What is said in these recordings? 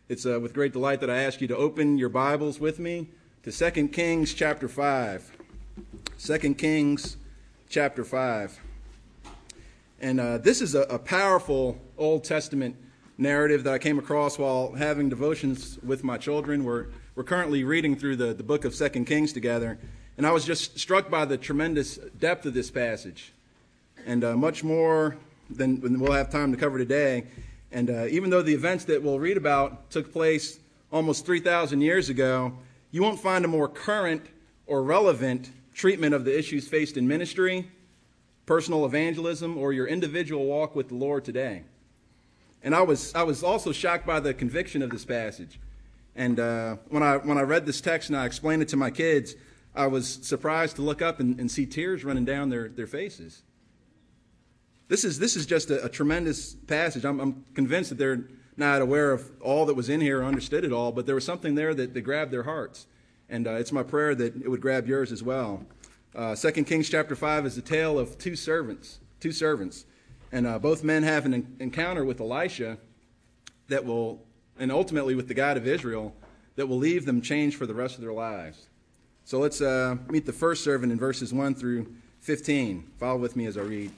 It's with great delight that I ask you to open your Bibles with me to 2 Kings chapter 5. 2 Kings chapter 5. And this is a powerful Old Testament narrative that I came across while having devotions with my children. We're currently reading through the book of 2 Kings together. And I was just struck by the tremendous depth of this passage. And much more than we'll have time to cover today. And even though the events that we'll read about took place almost 3,000 years ago, you won't find a more current or relevant treatment of the issues faced in ministry, personal evangelism, or your individual walk with the Lord today. And I was also shocked by the conviction of this passage. And when I read this text and I explained it to my kids, I was surprised to look up and see tears running down their faces. This is just a tremendous passage. I'm convinced that they're not aware of all that was in here or understood it all, but there was something there that grabbed their hearts. And it's my prayer that it would grab yours as well. 2 Kings chapter 5 is the tale of two servants. And both men have an encounter with Elisha that will, and ultimately with the God of Israel, that will leave them changed for the rest of their lives. So let's meet the first servant in verses 1 through 15. Follow with me as I read.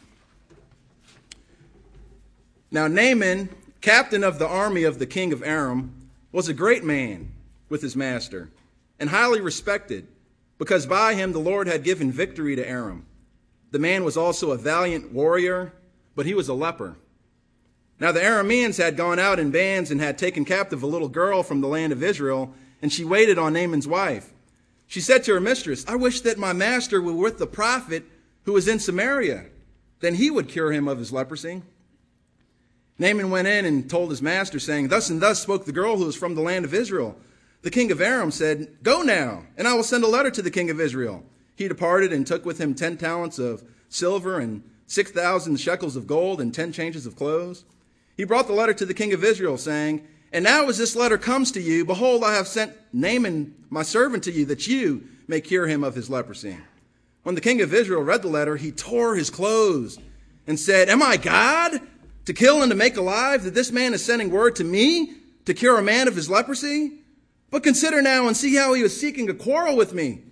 Now Naaman, captain of the army of the king of Aram, was a great man with his master, and highly respected, because by him the Lord had given victory to Aram. The man was also a valiant warrior, but he was a leper. Now the Arameans had gone out in bands and had taken captive a little girl from the land of Israel, and she waited on Naaman's wife. She said to her mistress, "I wish that my master were with the prophet who is in Samaria. Then he would cure him of his leprosy." Naaman went in and told his master, saying, "Thus and thus spoke the girl who is from the land of Israel." The king of Aram said, "Go now, and I will send a letter to the king of Israel." He departed and took with him 10 talents of silver and 6,000 shekels of gold and 10 changes of clothes. He brought the letter to the king of Israel, saying, "And now as this letter comes to you, behold, I have sent Naaman my servant to you, that you may cure him of his leprosy." When the king of Israel read the letter, he tore his clothes and said, "Am I God, to kill and to make alive, that this man is sending word to me to cure a man of his leprosy? But consider now and see how he was seeking a quarrel with me."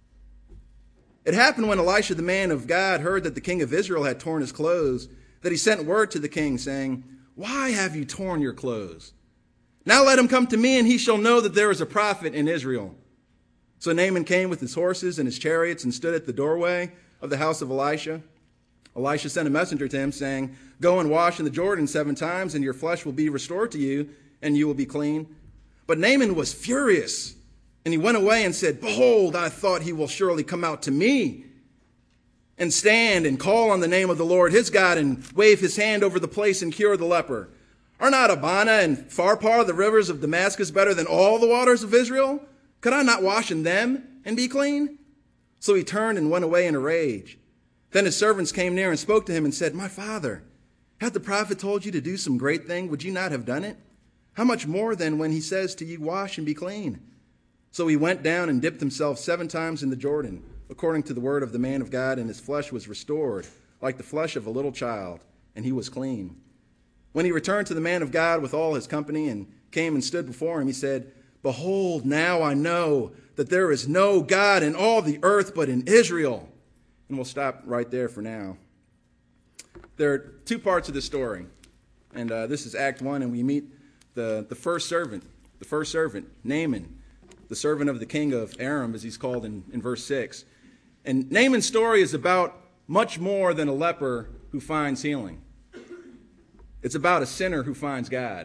It happened when Elisha, the man of God, heard that the king of Israel had torn his clothes, that he sent word to the king, saying, "Why have you torn your clothes? Now let him come to me, and he shall know that there is a prophet in Israel." So Naaman came with his horses and his chariots and stood at the doorway of the house of Elisha. Elisha sent a messenger to him, saying, "Go and wash in the Jordan 7 times, and your flesh will be restored to you, and you will be clean." But Naaman was furious, and he went away and said, "Behold, I thought he will surely come out to me and stand and call on the name of the Lord his God and wave his hand over the place and cure the leper. Are not Abana and Pharpar, the rivers of Damascus, better than all the waters of Israel? Could I not wash in them and be clean?" So he turned and went away in a rage. Then his servants came near and spoke to him and said, "My father, had the prophet told you to do some great thing, would you not have done it? How much more then when he says to you, wash and be clean?" So he went down and dipped himself 7 times in the Jordan, according to the word of the man of God, and his flesh was restored, like the flesh of a little child, and he was clean. When he returned to the man of God with all his company and came and stood before him, he said, "Behold, now I know that there is no God in all the earth but in Israel." And we'll stop right there for now. There are 2 parts of this story. And this is Act 1, and we meet the first servant, Naaman, the servant of the king of Aram, as he's called in verse 6. And Naaman's story is about much more than a leper who finds healing. It's about a sinner who finds God.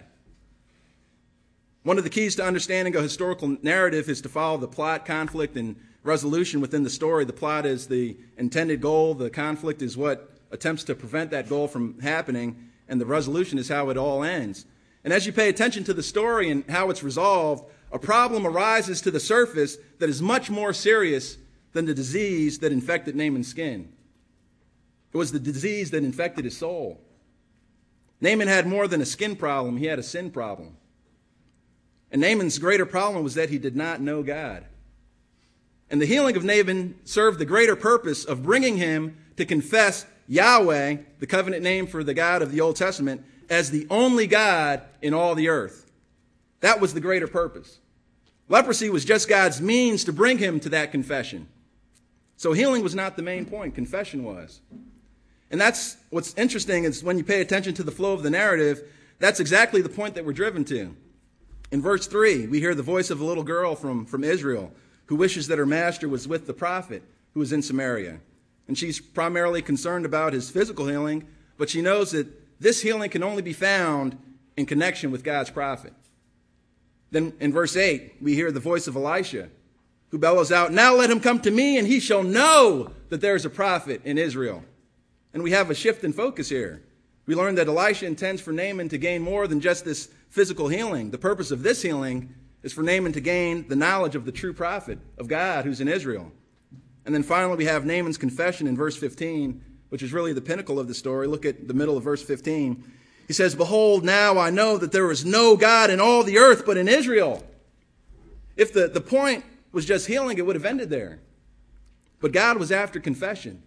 One of the keys to understanding a historical narrative is to follow the plot, conflict, and resolution within the story. The plot is the intended goal. The conflict is what attempts to prevent that goal from happening. And the resolution is how it all ends. And as you pay attention to the story and how it's resolved, a problem arises to the surface that is much more serious than the disease that infected Naaman's skin. It was the disease that infected his soul. Naaman had more than a skin problem. He had a sin problem. And Naaman's greater problem was that he did not know God. And the healing of Naaman served the greater purpose of bringing him to confess Yahweh, the covenant name for the God of the Old Testament, as the only God in all the earth. That was the greater purpose. Leprosy was just God's means to bring him to that confession. So healing was not the main point. Confession was. And that's what's interesting is when you pay attention to the flow of the narrative, that's exactly the point that we're driven to. In verse 3, we hear the voice of a little girl from Israel who wishes that her master was with the prophet who is in Samaria. And she's primarily concerned about his physical healing, but she knows that this healing can only be found in connection with God's prophet. Then in verse 8, we hear the voice of Elisha who bellows out, "Now let him come to me, and he shall know that there is a prophet in Israel." And we have a shift in focus here. We learn that Elisha intends for Naaman to gain more than just this physical healing. The purpose of this healing is for Naaman to gain the knowledge of the true prophet of God who's in Israel. And then finally, we have Naaman's confession in verse 15, which is really the pinnacle of the story. Look at the middle of verse 15. He says, "Behold, now I know that there is no God in all the earth but in Israel." If the point was just healing, it would have ended there. But God was after confession.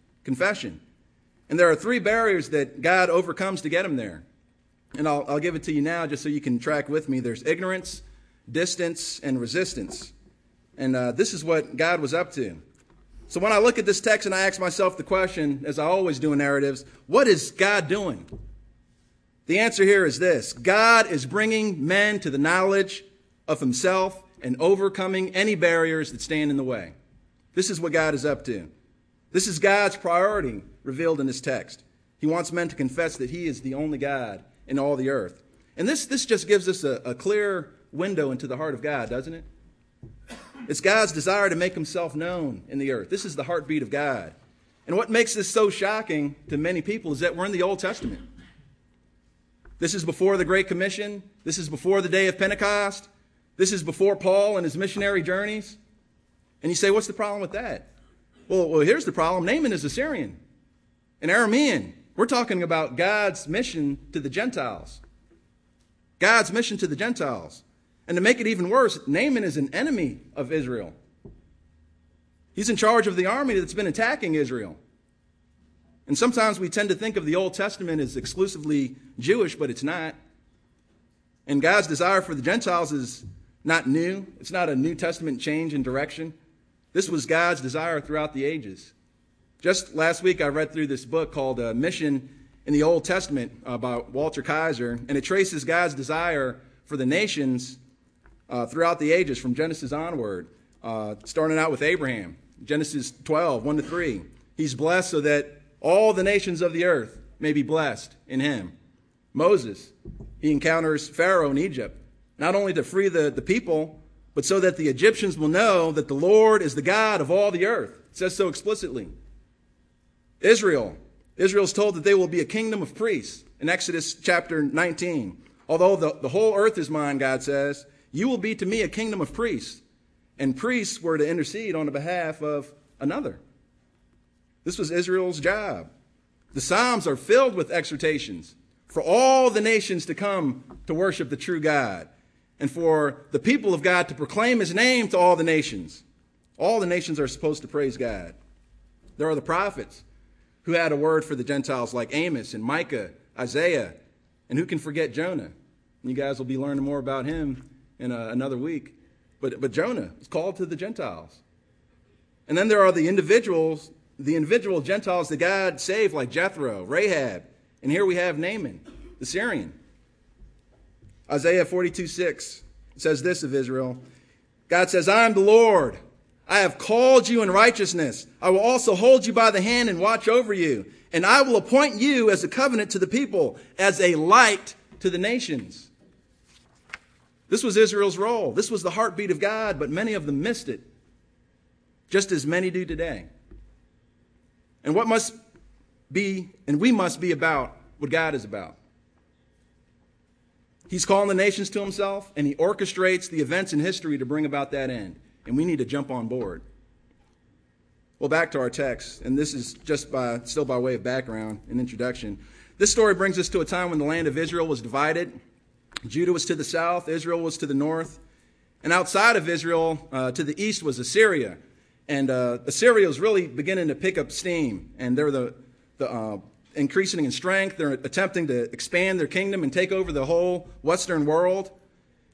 And there are three barriers that God overcomes to get him there. And I'll give it to you now just so you can track with me. There's ignorance, distance, and resistance. And this is what God was up to. So when I look at this text and I ask myself the question, as I always do in narratives, what is God doing? The answer here is this: God is bringing men to the knowledge of himself and overcoming any barriers that stand in the way. This is what God is up to. This is God's priority revealed in this text. He wants men to confess that he is the only God in all the earth. And this just gives us a clear window into the heart of God, doesn't it? It's God's desire to make himself known in the earth. This is the heartbeat of God. And what makes this so shocking to many people is that we're in the Old Testament. This is before the Great Commission. This is before the day of Pentecost. This is before Paul and his missionary journeys. And you say, what's the problem with that? Well, here's the problem. Naaman is Assyrian, an Aramean. We're talking about God's mission to the Gentiles. God's mission to the Gentiles. And to make it even worse, Naaman is an enemy of Israel. He's in charge of the army that's been attacking Israel. And sometimes we tend to think of the Old Testament as exclusively Jewish, but it's not. And God's desire for the Gentiles is not new. It's not a New Testament change in direction. This was God's desire throughout the ages. Just last week, I read through this book called Mission in the Old Testament by Walter Kaiser, and it traces God's desire for the nations throughout the ages, from Genesis onward, starting out with Abraham, Genesis 12, 1-3. He's blessed so that all the nations of the earth may be blessed in him. Moses, he encounters Pharaoh in Egypt, not only to free the people, but so that the Egyptians will know that the Lord is the God of all the earth. It says so explicitly. Israel's told that they will be a kingdom of priests in Exodus chapter 19. Although the whole earth is mine, God says, you will be to me a kingdom of priests. And priests were to intercede on the behalf of another. This was Israel's job. The Psalms are filled with exhortations for all the nations to come to worship the true God, and for the people of God to proclaim his name to all the nations. All the nations are supposed to praise God. There are the prophets who had a word for the Gentiles, like Amos and Micah, Isaiah, and who can forget Jonah? You guys will be learning more about him in another week. But Jonah is called to the Gentiles. And then there are the individual Gentiles that God saved, like Jethro, Rahab, and here we have Naaman, the Syrian. Isaiah 42:6 says this of Israel. God says, I am the Lord. I have called you in righteousness. I will also hold you by the hand and watch over you. And I will appoint you as a covenant to the people, as a light to the nations. This was Israel's role. This was the heartbeat of God, but many of them missed it, just as many do today. And we must be about what God is about. He's calling the nations to himself, and he orchestrates the events in history to bring about that end. And we need to jump on board. Well, back to our text, and this is just still by way of background and introduction. This story brings us to a time when the land of Israel was divided. Judah was to the south, Israel was to the north. And outside of Israel, to the east, was Assyria. And Assyria was really beginning to pick up steam. And they're the increasing in strength. They're attempting to expand their kingdom and take over the whole Western world.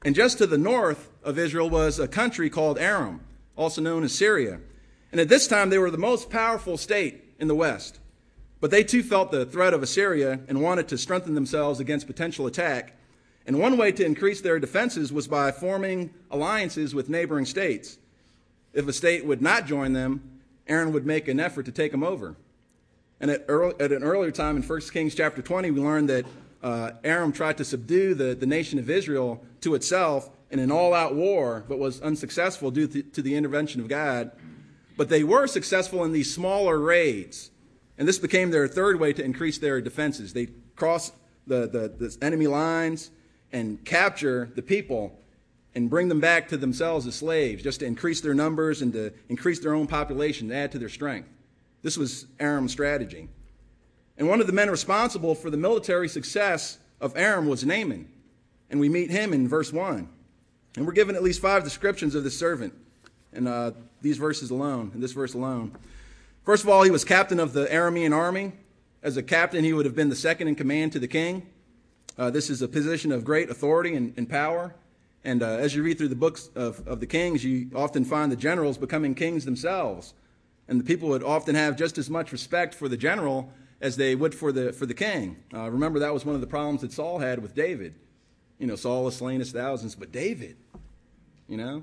And just to the north of Israel was a country called Aram, also known as Syria. And at this time, they were the most powerful state in the west. But they too felt the threat of Assyria and wanted to strengthen themselves against potential attack. And one way to increase their defenses was by forming alliances with neighboring states. If a state would not join them, Aaron would make an effort to take them over. And at an earlier time in 1 Kings chapter 20, we learned that Aram tried to subdue the nation of Israel to itself in an all-out war, but was unsuccessful due to the intervention of God. But they were successful in these smaller raids. And this became their third way to increase their defenses. They cross the enemy lines and capture the people and bring them back to themselves as slaves, just to increase their numbers and to increase their own population, to add to their strength. This was Aram's strategy. And one of the men responsible for the military success of Aram was Naaman. And we meet him in verse 1. And we're given at least 5 descriptions of this servant in these verses alone, in this verse alone. First of all, he was captain of the Aramean army. As a captain, he would have been the second in command to the king. This is a position of great authority and power. And as you read through the books of the kings, you often find the generals becoming kings themselves. And the people would often have just as much respect for the general as they would for the king. Remember, that was one of the problems that Saul had with David. You know, Saul has slain his thousands, but David, you know,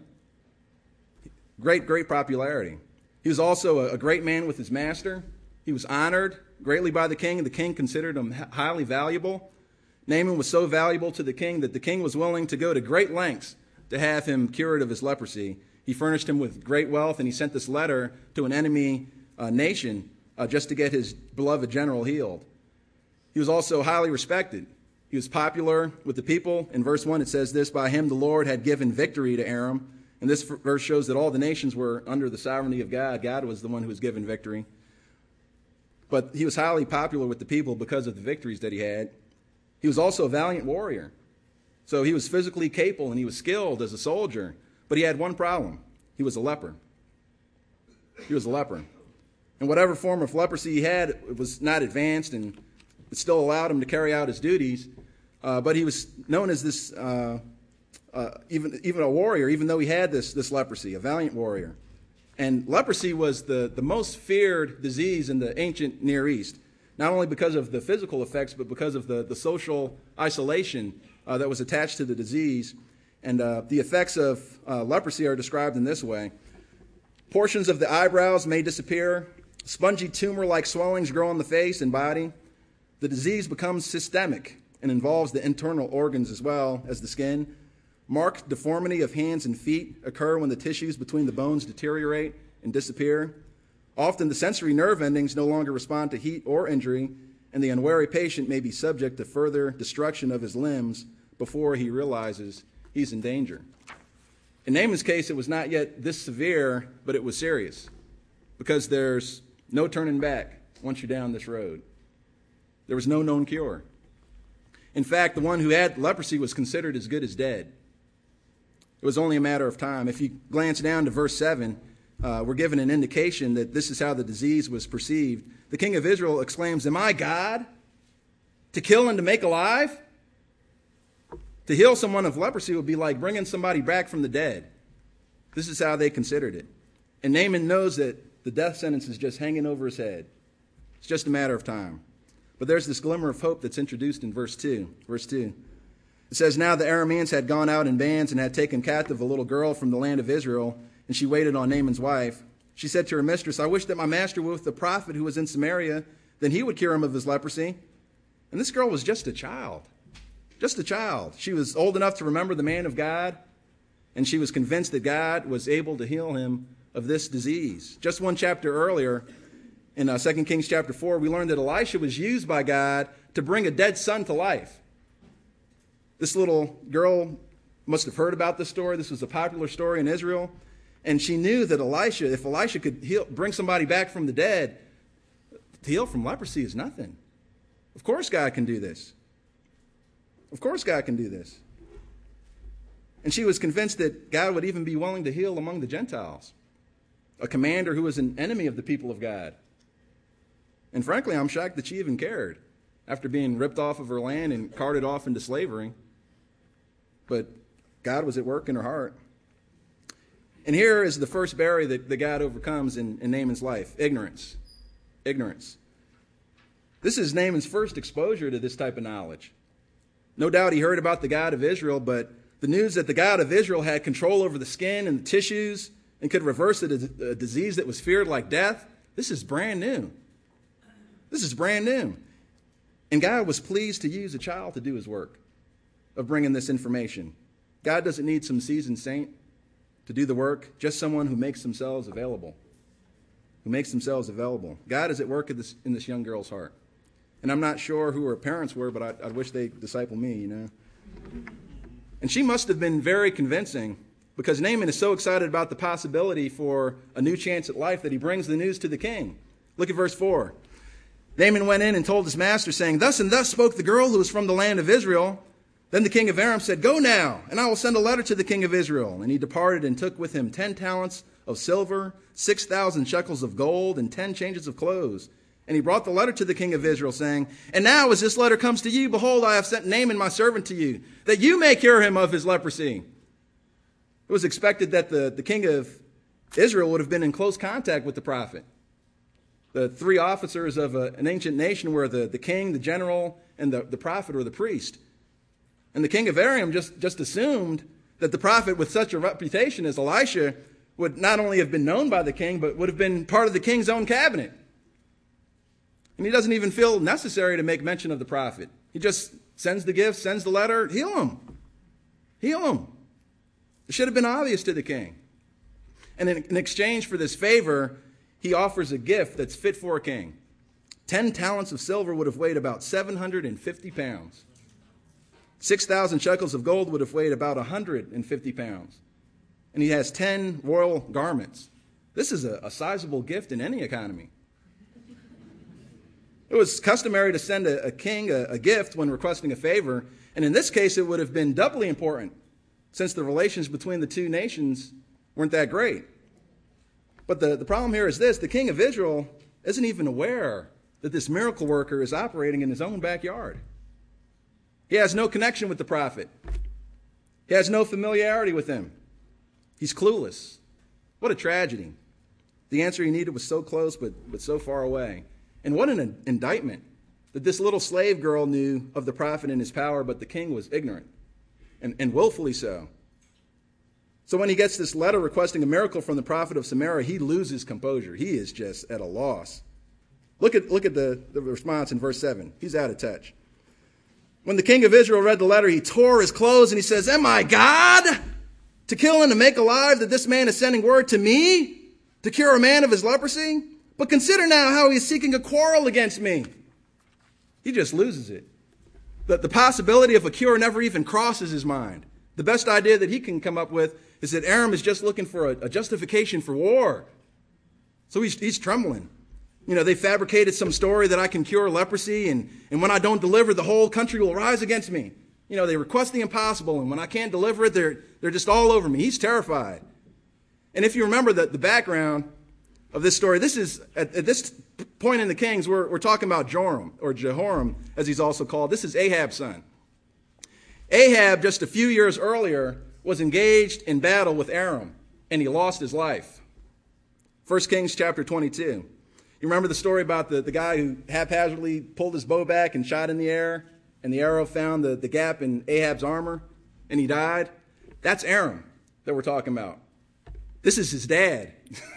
great popularity. He was also a great man with his master. He was honored greatly by the king, and the king considered him highly valuable. Naaman was so valuable to the king that the king was willing to go to great lengths to have him cured of his leprosy. He furnished him with great wealth, and he sent this letter to an enemy nation just to get his beloved general healed. He was also highly respected. He was popular with the people. In verse 1, it says this: by him the Lord had given victory to Aram. And this verse shows that all the nations were under the sovereignty of God. God was the one who was given victory. But he was highly popular with the people because of the victories that he had. He was also a valiant warrior. So he was physically capable and he was skilled as a soldier. But he had one problem. He was a leper. He was a leper. And whatever form of leprosy he had, it was not advanced, and it still allowed him to carry out his duties. But he was known as this, even a warrior, even though he had this leprosy, a valiant warrior. And leprosy was the most feared disease in the ancient Near East, not only because of the physical effects, but because of the social isolation that was attached to the disease. And the effects of leprosy are described in this way. Portions of the eyebrows may disappear. Spongy tumor-like swellings grow on the face and body. The disease becomes systemic and involves the internal organs as well as the skin. Marked deformity of hands and feet occur when the tissues between the bones deteriorate and disappear. Often the sensory nerve endings no longer respond to heat or injury, and the unwary patient may be subject to further destruction of his limbs before he realizes he's in danger. In Naaman's case, it was not yet this severe, but it was serious, because there's no turning back once you're down this road. There was no known cure. In fact, the one who had leprosy was considered as good as dead. It was only a matter of time. If you glance down to verse 7, we're given an indication that this is how the disease was perceived. The king of Israel exclaims, "Am I God? To kill and to make alive?" To heal someone of leprosy would be like bringing somebody back from the dead. This is how they considered it. And Naaman knows that the death sentence is just hanging over his head. It's just a matter of time. But there's this glimmer of hope that's introduced in verse 2. Verse 2. It says, "Now the Arameans had gone out in bands and had taken captive a little girl from the land of Israel, and she waited on Naaman's wife. She said to her mistress, 'I wish that my master were with the prophet who was in Samaria, then he would cure him of his leprosy.' And this girl was just a child. Just a child. She was old enough to remember the man of God, and she was convinced that God was able to heal him of this disease. Just one chapter earlier, in 2 Kings chapter 4, we learned that Elisha was used by God to bring a dead son to life. This little girl must have heard about this story. This was a popular story in Israel. And she knew that if Elisha could bring somebody back from the dead, to heal from leprosy is nothing. Of course God can do this. Of course God can do this. And she was convinced that God would even be willing to heal among the Gentiles, a commander who was an enemy of the people of God. And frankly, I'm shocked that she even cared after being ripped off of her land and carted off into slavery. But God was at work in her heart. And here is the first barrier that God overcomes in Naaman's life: ignorance. Ignorance. This is Naaman's first exposure to this type of knowledge. No doubt he heard about the God of Israel, but the news that the God of Israel had control over the skin and the tissues and could reverse a disease that was feared like death, this is brand new. This is brand new. And God was pleased to use a child to do his work of bringing this information. God doesn't need some seasoned saint to do the work, just someone who makes themselves available. Who makes themselves available. God is at work in this young girl's heart. And I'm not sure who her parents were, but I wish they'd disciple me, you know. And she must have been very convincing, because Naaman is so excited about the possibility for a new chance at life that he brings the news to the king. Look at verse 4. Naaman went in and told his master, saying, "Thus and thus spoke the girl who is from the land of Israel." Then the king of Aram said, "Go now, and I will send a letter to the king of Israel." And he departed and took with him 10 talents of silver, 6,000 shekels of gold, and 10 changes of clothes. And he brought the letter to the king of Israel, saying, "And now as this letter comes to you, behold, I have sent Naaman my servant to you, that you may cure him of his leprosy." It was expected that the king of Israel would have been in close contact with the prophet. The 3 officers of an ancient nation were the king, the general, and the prophet or the priest. And the king of Aram just assumed that the prophet with such a reputation as Elisha would not only have been known by the king, but would have been part of the king's own cabinet. And he doesn't even feel necessary to make mention of the prophet. He just sends the gift, sends the letter, heal him. Heal him. It should have been obvious to the king. And in exchange for this favor, he offers a gift that's fit for a king. 10 talents of silver would have weighed about 750 pounds. 6,000 shekels of gold would have weighed about 150 pounds. And he has 10 royal garments. This is a sizable gift in any economy. It was customary to send a king a gift when requesting a favor, and in this case it would have been doubly important, since the relations between the two nations weren't that great. But the problem here is this: the king of Israel isn't even aware that this miracle worker is operating in his own backyard. He has no connection with the prophet. He has no familiarity with him. He's clueless. What a tragedy. The answer he needed was so close, but so far away. And what an indictment that this little slave girl knew of the prophet and his power, but the king was ignorant, and willfully so. So when he gets this letter requesting a miracle from the prophet of Samaria, he loses composure. He is just at a loss. Look at the response in verse 7. He's out of touch. When the king of Israel read the letter, he tore his clothes and he says, "Am I God to kill and to make alive, that this man is sending word to me to cure a man of his leprosy? But consider now how he is seeking a quarrel against me." He just loses it. The possibility of a cure never even crosses his mind. The best idea that he can come up with is that Aram is just looking for a justification for war. So he's trembling. You know, they fabricated some story that I can cure leprosy, and when I don't deliver, the whole country will rise against me. You know, they request the impossible, and when I can't deliver it, they're just all over me. He's terrified. And if you remember the background of this story, this is, at this point in the Kings, we're talking about Joram, or Jehoram, as he's also called. This is Ahab's son. Ahab, just a few years earlier, was engaged in battle with Aram, and he lost his life. 1 Kings chapter 22. You remember the story about the guy who haphazardly pulled his bow back and shot in the air, and the arrow found the gap in Ahab's armor, and he died? That's Aram that we're talking about. This is his dad.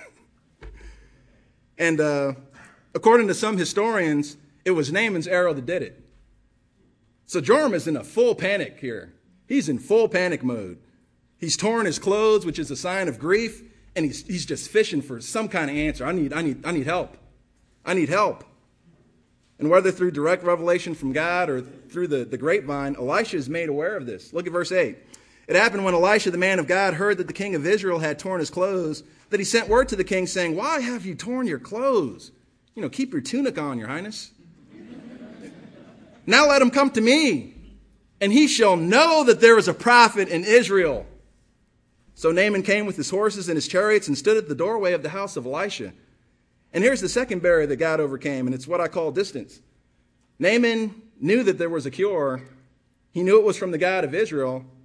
And according to some historians, it was Naaman's arrow that did it. So Joram is in a full panic here. He's in full panic mode. He's torn his clothes, which is a sign of grief, and he's just fishing for some kind of answer. I need help. I need help. And whether through direct revelation from God or through the grapevine, Elisha is made aware of this. Look at verse 8. It happened when Elisha, the man of God, heard that the king of Israel had torn his clothes, that he sent word to the king saying, "Why have you torn your clothes? You know, keep your tunic on, your highness. Now let him come to me, and he shall know that there is a prophet in Israel." So Naaman came with his horses and his chariots and stood at the doorway of the house of Elisha. And here's the second barrier that God overcame, and it's what I call distance. Naaman knew that there was a cure. He knew it was from the God of Israel,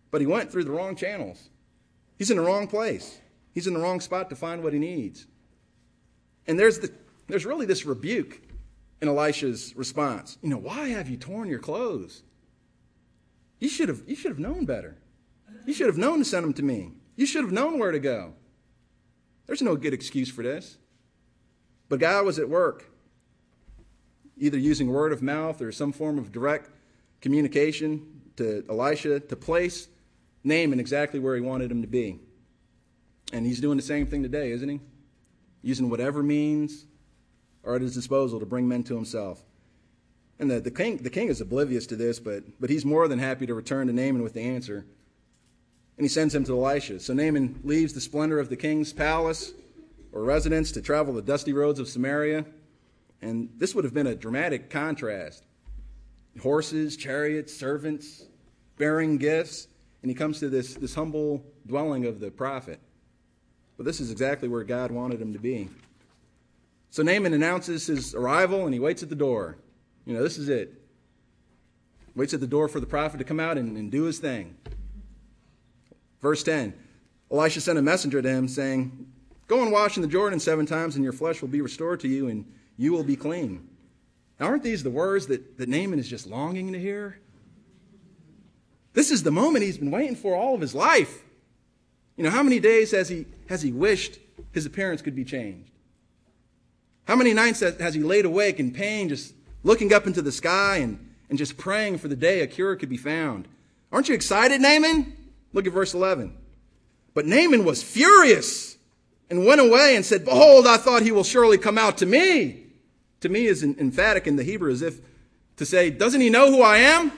but he went through the wrong channels. He's in the wrong place. He's in the wrong spot to find what he needs. And there's really this rebuke in Elisha's response. Why have you torn your clothes? You should have known better. You should have known to send him to me. You should have known where to go. There's no good excuse for this. But God was at work, either using word of mouth or some form of direct communication to Elisha to place Naaman exactly where he wanted him to be. And he's doing the same thing today, isn't he? Using whatever means are at his disposal to bring men to himself. And the king is oblivious to this, but he's more than happy to return to Naaman with the answer. And he sends him to Elisha. So Naaman leaves the splendor of the king's palace or residence to travel the dusty roads of Samaria. And this would have been a dramatic contrast. Horses, chariots, servants, bearing gifts. And he comes to this humble dwelling of the prophet. But this is exactly where God wanted him to be. So Naaman announces his arrival, and he waits at the door. This is it. Waits at the door for the prophet to come out and do his thing. Verse 10, Elisha sent a messenger to him saying, "Go and wash in the Jordan 7 times, and your flesh will be restored to you, and you will be clean." Now, aren't these the words that Naaman is just longing to hear? This is the moment he's been waiting for all of his life. How many days has he wished his appearance could be changed? How many nights has he laid awake in pain, just looking up into the sky and just praying for the day a cure could be found? Aren't you excited, Naaman? Look at verse 11. But Naaman was furious and went away and said, "Behold, I thought he will surely come out to me." To me is emphatic in the Hebrew, as if to say, doesn't he know who I am?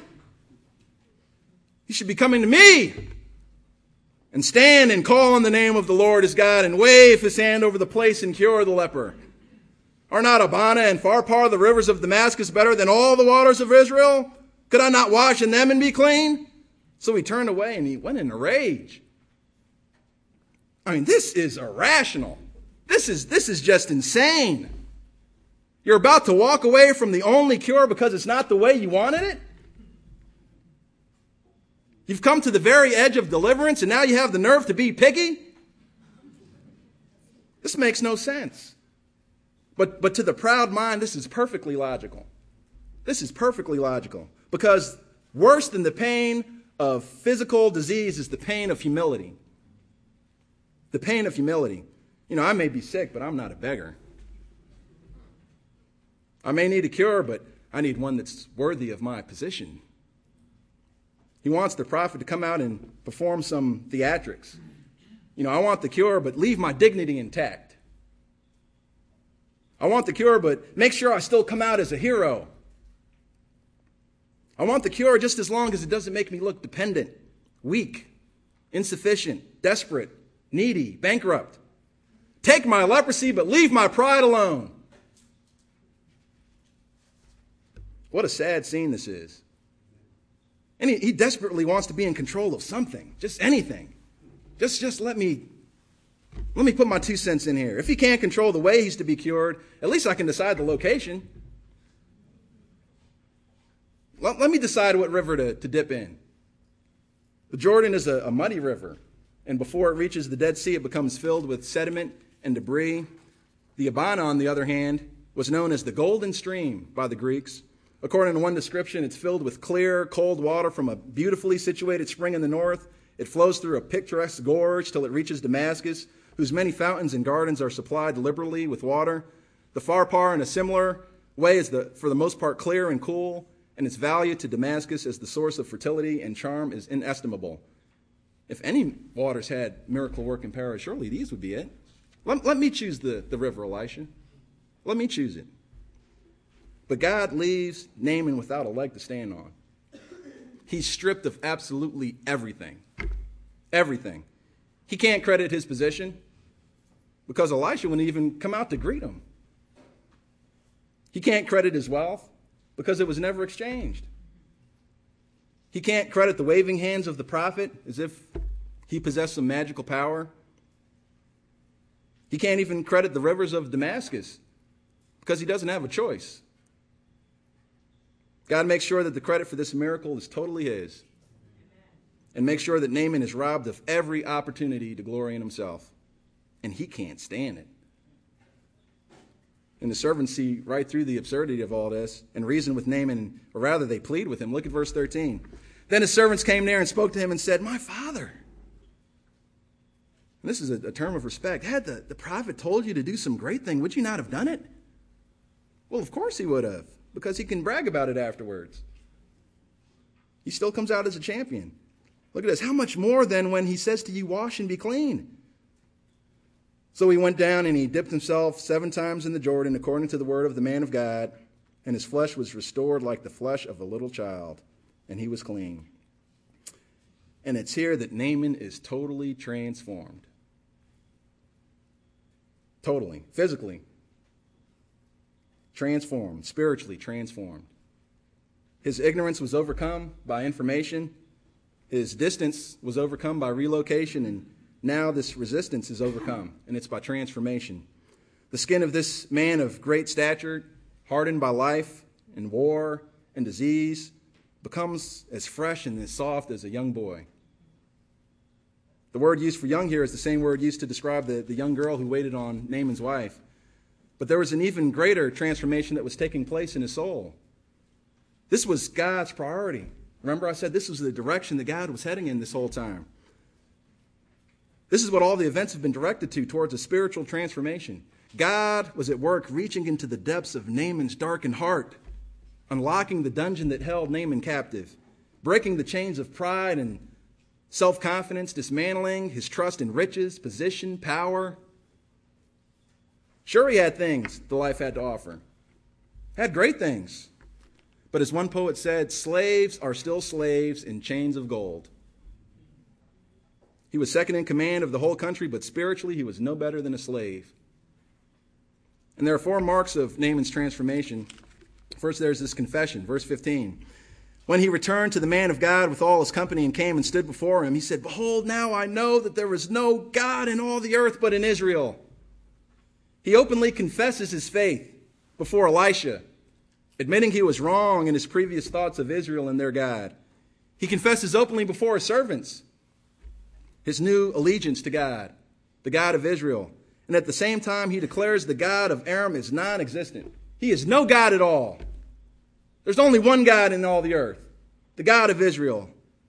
He should be coming to me and stand and call on the name of the Lord his God and wave his hand over the place and cure the leper. Are not Abana and Pharpar, the rivers of Damascus, better than all the waters of Israel? Could I not wash in them and be clean? So he turned away and he went in a rage. This is irrational. This is just insane. You're about to walk away from the only cure because it's not the way you wanted it? You've come to the very edge of deliverance and now you have the nerve to be picky? This makes no sense. But to the proud mind, this is perfectly logical. This is perfectly logical. Because worse than the pain of physical disease is the pain of humility. The pain of humility. I may be sick, but I'm not a beggar. I may need a cure, but I need one that's worthy of my position. He wants the prophet to come out and perform some theatrics. I want the cure, but leave my dignity intact. I want the cure, but make sure I still come out as a hero. I want the cure just as long as it doesn't make me look dependent, weak, insufficient, desperate, needy, bankrupt. Take my leprosy, but leave my pride alone. What a sad scene this is. And he desperately wants to be in control of something, just anything. Just let me put my 2 cents in here. If he can't control the way he's to be cured, at least I can decide the location. Let me decide what river to dip in. The Jordan is a muddy river, and before it reaches the Dead Sea, it becomes filled with sediment and debris. The Abana, on the other hand, was known as the Golden Stream by the Greeks. According to one description, it's filled with clear, cold water from a beautifully situated spring in the north. It flows through a picturesque gorge till it reaches Damascus, whose many fountains and gardens are supplied liberally with water. The Pharpar, in a similar way, is for the most part clear and cool, and its value to Damascus as the source of fertility and charm is inestimable. If any waters had miracle working power, surely these would be it. Let me choose the river, Elisha. Let me choose it. But God leaves Naaman without a leg to stand on. He's stripped of absolutely everything. Everything. He can't credit his position because Elisha wouldn't even come out to greet him. He can't credit his wealth because it was never exchanged. He can't credit the waving hands of the prophet as if he possessed some magical power. He can't even credit the rivers of Damascus because he doesn't have a choice. God makes sure that the credit for this miracle is totally his. and make sure that Naaman is robbed of every opportunity to glory in himself. And he can't stand it. And the servants see right through the absurdity of all this and reason with Naaman, or rather they plead with him. Look at verse 13. Then his servants came near and spoke to him and said, "My father." And this is a term of respect. Had the prophet told you to do some great thing, would you not have done it? Well, of course he would have, because he can brag about it afterwards. He still comes out as a champion. Look at this. How much more then when he says to you, "Wash and be clean"? So he went down and he dipped himself 7 times in the Jordan according to the word of the man of God, and his flesh was restored like the flesh of a little child, and he was clean. And it's here that Naaman is totally transformed. Totally. Physically transformed. Spiritually transformed. His ignorance was overcome by information. His distance was overcome by relocation, and now this resistance is overcome, and it's by transformation. The skin of this man of great stature, hardened by life and war and disease, becomes as fresh and as soft as a young boy. The word used for young here is the same word used to describe the young girl who waited on Naaman's wife. But there was an even greater transformation that was taking place in his soul. This was God's priority. Remember I said this was the direction that God was heading in this whole time. This is what all the events have been directed to, towards a spiritual transformation. God was at work reaching into the depths of Naaman's darkened heart, unlocking the dungeon that held Naaman captive, breaking the chains of pride and self-confidence, dismantling his trust in riches, position, power. Sure, he had things the life had to offer. Had great things. But as one poet said, slaves are still slaves in chains of gold. He was second in command of the whole country, but spiritually he was no better than a slave. And there are 4 marks of Naaman's transformation. First, there's this confession, verse 15. When he returned to the man of God with all his company and came and stood before him, he said, "Behold, now I know that there is no God in all the earth but in Israel." He openly confesses his faith before Elisha, admitting he was wrong in his previous thoughts of Israel and their God. He confesses openly before his servants his new allegiance to God, the God of Israel. And at the same time, he declares the God of Aram is non-existent. He is no God at all. There's only one God in all the earth, the God of Israel.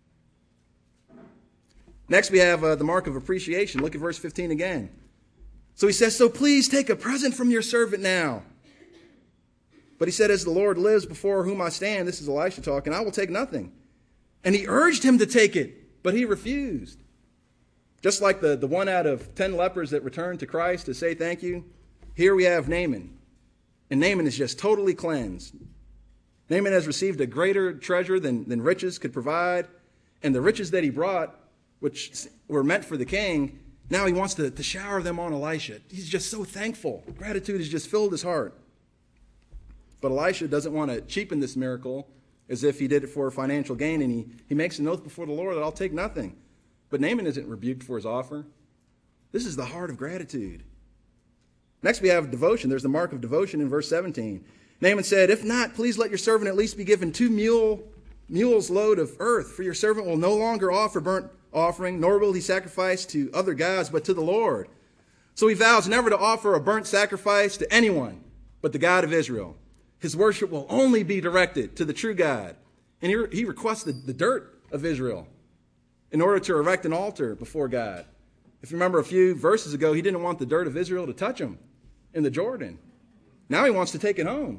Next, we have the mark of appreciation. Look at verse 15 again. So he says, "So please take a present from your servant now." But he said, "As the Lord lives before whom I stand," this is Elisha talking, "I will take nothing." And he urged him to take it, but he refused. Just like the 1 out of 10 lepers that returned to Christ to say thank you, here we have Naaman. And Naaman is just totally cleansed. Naaman has received a greater treasure than riches could provide. And the riches that he brought, which were meant for the king, now he wants to shower them on Elisha. He's just so thankful. Gratitude has just filled his heart. But Elisha doesn't want to cheapen this miracle as if he did it for financial gain. And he makes an oath before the Lord that I'll take nothing. But Naaman isn't rebuked for his offer. This is the heart of gratitude. Next we have devotion. There's the mark of devotion in verse 17. Naaman said, "If not, please let your servant at least be given 2 mules load of earth, for your servant will no longer offer burnt offering, nor will he sacrifice to other gods, but to the Lord." So he vows never to offer a burnt sacrifice to anyone but the God of Israel. His worship will only be directed to the true God. And he requests the dirt of Israel in order to erect an altar before God. If you remember a few verses ago, he didn't want the dirt of Israel to touch him in the Jordan. Now he wants to take it home.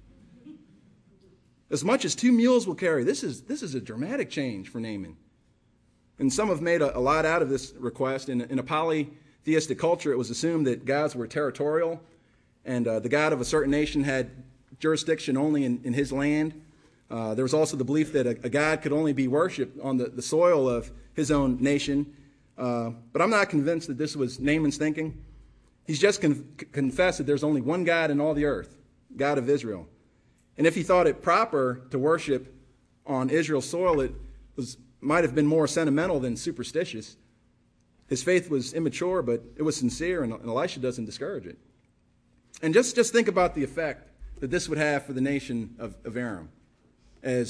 As much as 2 mules will carry. This is a dramatic change for Naaman. And some have made a lot out of this request. In a polytheistic culture, it was assumed that gods were territorial, and the god of a certain nation had jurisdiction only in his land. There was also the belief that a god could only be worshipped on the soil of his own nation. But I'm not convinced that this was Naaman's thinking. He's just confessed that there's only one God in all the earth, God of Israel. And if he thought it proper to worship on Israel's soil, it might have been more sentimental than superstitious. His faith was immature, but it was sincere, and Elisha doesn't discourage it. And just think about the effect that this would have for the nation of Aram. As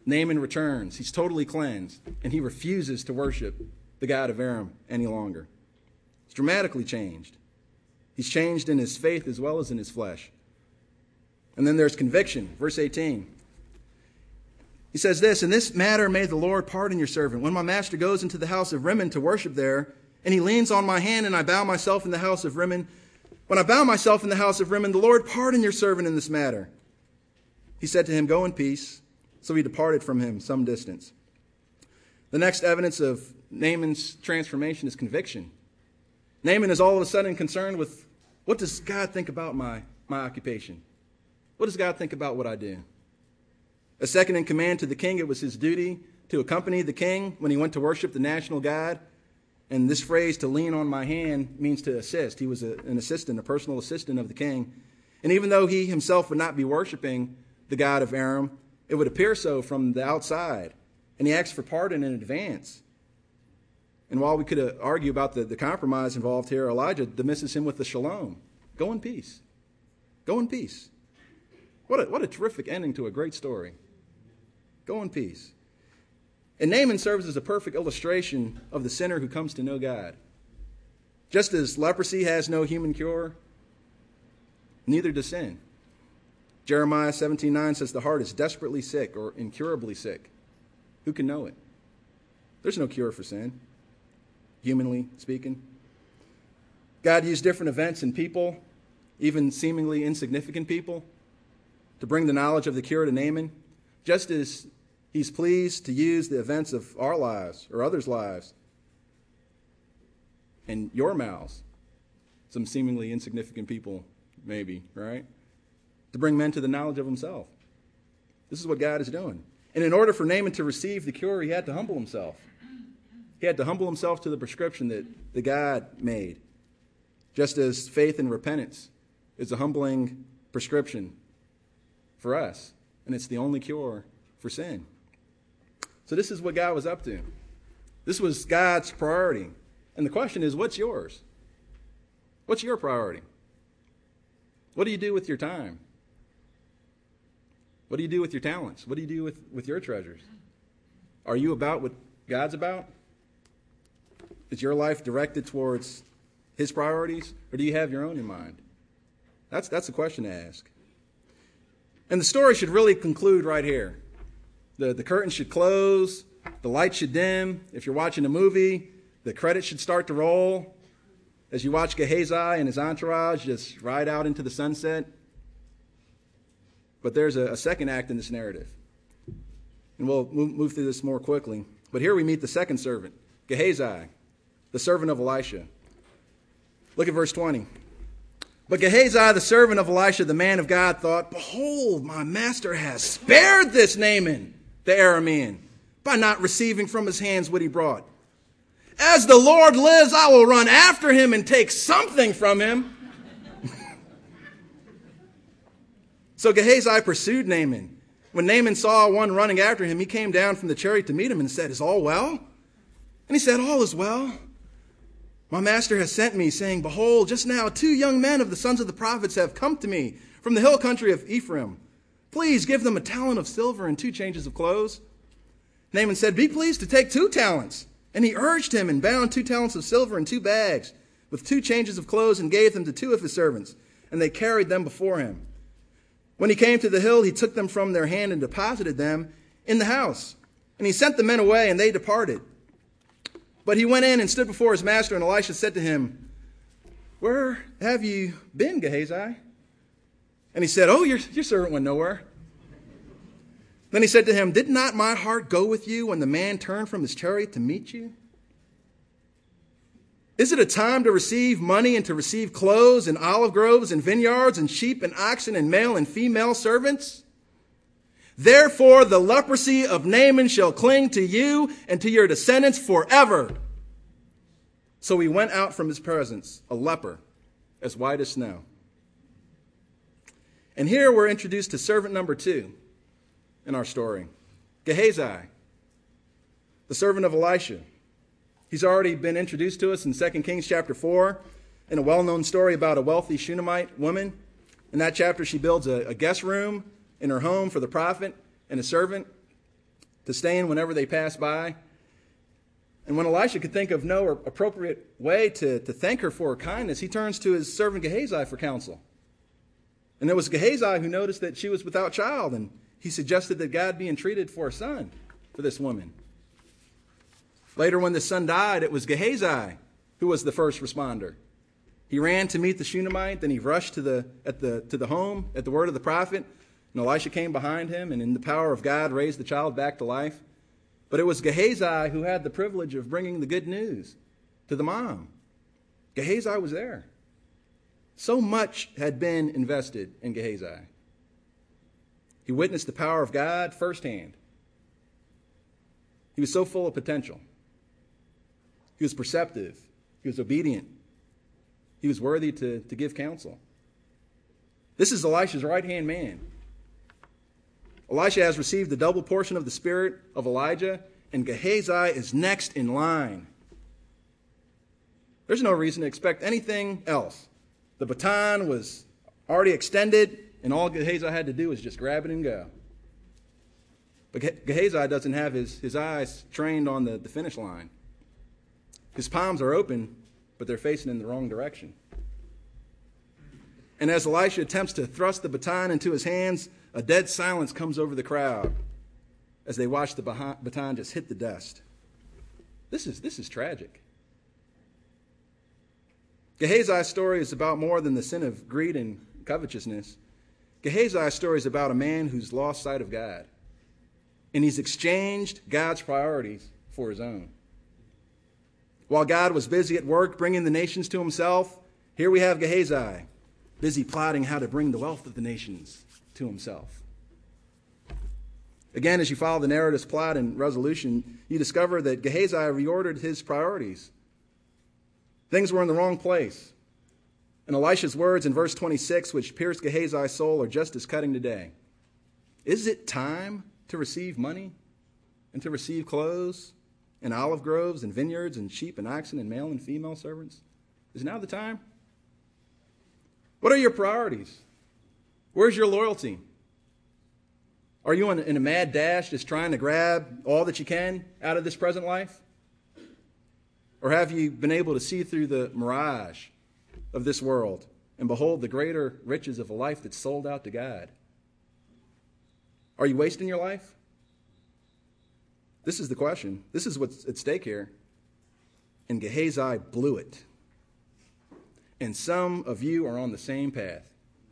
Naaman returns. He's totally cleansed, and he refuses to worship the God of Aram any longer. He's dramatically changed. He's changed in his faith as well as in his flesh. And then there's conviction. Verse 18. He says this, "In this matter may the Lord pardon your servant. When my master goes into the house of Rimmon to worship there, and he leans on my hand, and I bow myself in the house of Rimmon, when I bow myself in the house of Rimmon, the Lord pardon your servant in this matter." He said to him, "Go in peace." So he departed from him some distance. The next evidence of Naaman's transformation is conviction. Naaman is all of a sudden concerned with, what does God think about my occupation? What does God think about what I do? As second in command to the king, it was his duty to accompany the king when he went to worship the national God. And this phrase, "to lean on my hand," means to assist. He was an assistant, a personal assistant of the king. And even though he himself would not be worshiping the God of Aram, it would appear so from the outside. And he asked for pardon in advance. And while we could argue about the compromise involved here, Elijah dismisses him with the shalom. Go in peace. Go in peace. What a terrific ending to a great story. Go in peace. And Naaman serves as a perfect illustration of the sinner who comes to know God. Just as leprosy has no human cure, neither does sin. Jeremiah 17:9 says the heart is desperately sick or incurably sick. Who can know it? There's no cure for sin, humanly speaking. God used different events and people, even seemingly insignificant people, to bring the knowledge of the cure to Naaman, just as he's pleased to use the events of our lives or others' lives and your mouths, some seemingly insignificant people, maybe, right? To bring men to the knowledge of himself. This is what God is doing. And in order for Naaman to receive the cure, he had to humble himself. He had to humble himself to the prescription that the God made. Just as faith and repentance is a humbling prescription for us. And it's the only cure for sin. So this is what God was up to. This was God's priority. And the question is, what's yours? What's your priority? What do you do with your time? What do you do with your talents? What do you do with your treasures? Are you about what God's about? Is your life directed towards his priorities, or do you have your own in mind? That's the question to ask. And the story should really conclude right here. The curtain should close, the light should dim. If you're watching a movie, the credits should start to roll as you watch Gehazi and his entourage just ride out into the sunset. But there's a second act in this narrative. And we'll move through this more quickly. But here we meet the second servant, Gehazi, the servant of Elisha. Look at verse 20. But Gehazi, the servant of Elisha, the man of God, thought, "Behold, my master has spared this Naaman, the Aramean, by not receiving from his hands what he brought. As the Lord lives, I will run after him and take something from him." So Gehazi pursued Naaman. When Naaman saw one running after him, he came down from the chariot to meet him and said, "Is all well?" And he said, "All is well. My master has sent me, saying, Behold, just now 2 young men of the sons of the prophets have come to me from the hill country of Ephraim. Please give them a talent of silver and 2 changes of clothes." Naaman said, "Be pleased to take 2 talents. And he urged him and bound 2 talents of silver in 2 bags with 2 changes of clothes and gave them to 2 of his servants. And they carried them before him. When he came to the hill, he took them from their hand and deposited them in the house. And he sent the men away, and they departed. But he went in and stood before his master, and Elisha said to him, "Where have you been, Gehazi?" And he said, "Oh, your servant went nowhere." Then he said to him, "Did not my heart go with you when the man turned from his chariot to meet you? Is it a time to receive money and to receive clothes and olive groves and vineyards and sheep and oxen and male and female servants? Therefore the leprosy of Naaman shall cling to you and to your descendants forever." So he went out from his presence, a leper, as white as snow. And here we're introduced to servant number 2 in our story, Gehazi, the servant of Elisha. He's already been introduced to us in 2 Kings chapter 4 in a well-known story about a wealthy Shunammite woman. In that chapter, she builds a guest room in her home for the prophet and his servant. to stay in whenever they passed by. And when Elisha could think of no appropriate way to thank her for her kindness, he turns to his servant Gehazi for counsel. And it was Gehazi who noticed that she was without child, and he suggested that God be entreated for a son for this woman. Later, when the son died, it was Gehazi who was the first responder. He ran to meet the Shunammite, then he rushed to the home at the word of the prophet, and Elisha came behind him, and in the power of God raised the child back to life. But it was Gehazi who had the privilege of bringing the good news to the mom. Gehazi was there. So much had been invested in Gehazi. He witnessed the power of God firsthand. He was so full of potential. He was perceptive. He was obedient. He was worthy to give counsel. This is Elisha's right-hand man. Elisha has received the double portion of the spirit of Elijah, and Gehazi is next in line. There's no reason to expect anything else. The baton was already extended, and all Gehazi had to do was just grab it and go. But Gehazi doesn't have his eyes trained on the finish line. His palms are open, but they're facing in the wrong direction. And as Elisha attempts to thrust the baton into his hands, a dead silence comes over the crowd as they watch the baton just hit the dust. This is tragic. Gehazi's story is about more than the sin of greed and covetousness. Gehazi's story is about a man who's lost sight of God, and he's exchanged God's priorities for his own. While God was busy at work bringing the nations to himself, here we have Gehazi, busy plotting how to bring the wealth of the nations to himself. Again, as you follow the narrative's plot and resolution, you discover that Gehazi reordered his priorities. Things were in the wrong place. And Elisha's words in verse 26, which pierced Gehazi's soul, are just as cutting today. Is it time to receive money and to receive clothes and olive groves and vineyards and sheep and oxen and male and female servants? Is now the time? What are your priorities? Where's your loyalty? Are you in a mad dash just trying to grab all that you can out of this present life? Or have you been able to see through the mirage of this world and behold the greater riches of a life that's sold out to God? Are you wasting your life? This is the question. This is what's at stake here. And Gehazi blew it. And some of you are on the same path.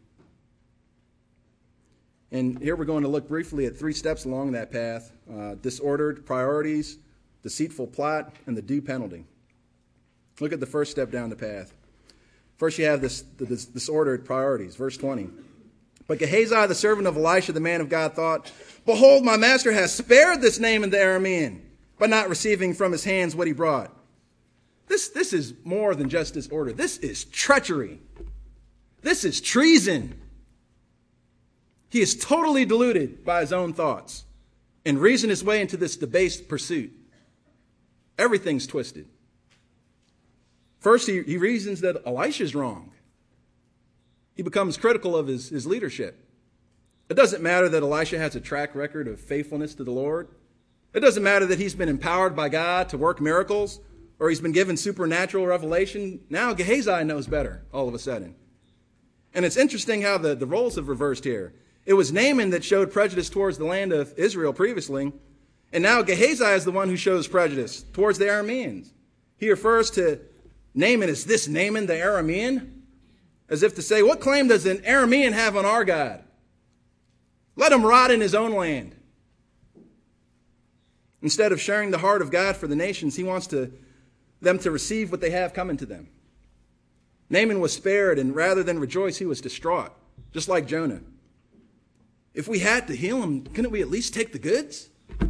And here we're going to look briefly at 3 steps along that path: disordered priorities, deceitful plot, and the due penalty. Look at the first step down the path. First, you have this disordered priorities. Verse 20. But Gehazi, the servant of Elisha, the man of God, thought, "Behold, my master has spared this Naaman the Aramean by not receiving from his hands what he brought." This is more than just disorder. This is treachery. This is treason. He is totally deluded by his own thoughts and reasoned his way into this debased pursuit. Everything's twisted. First, he reasons that Elisha's wrong. He becomes critical of his leadership. It doesn't matter that Elisha has a track record of faithfulness to the Lord. It doesn't matter that he's been empowered by God to work miracles or he's been given supernatural revelation. Now Gehazi knows better all of a sudden. And it's interesting how the roles have reversed here. It was Naaman that showed prejudice towards the land of Israel previously, and now Gehazi is the one who shows prejudice towards the Arameans. He refers to Naaman as this Naaman the Aramean, as if to say, what claim does an Aramean have on our God? Let him rot in his own land. Instead of sharing the heart of God for the nations, he wants them to receive what they have coming to them. Naaman was spared, and rather than rejoice, he was distraught, just like Jonah. If we had to heal him, couldn't we at least take the goods?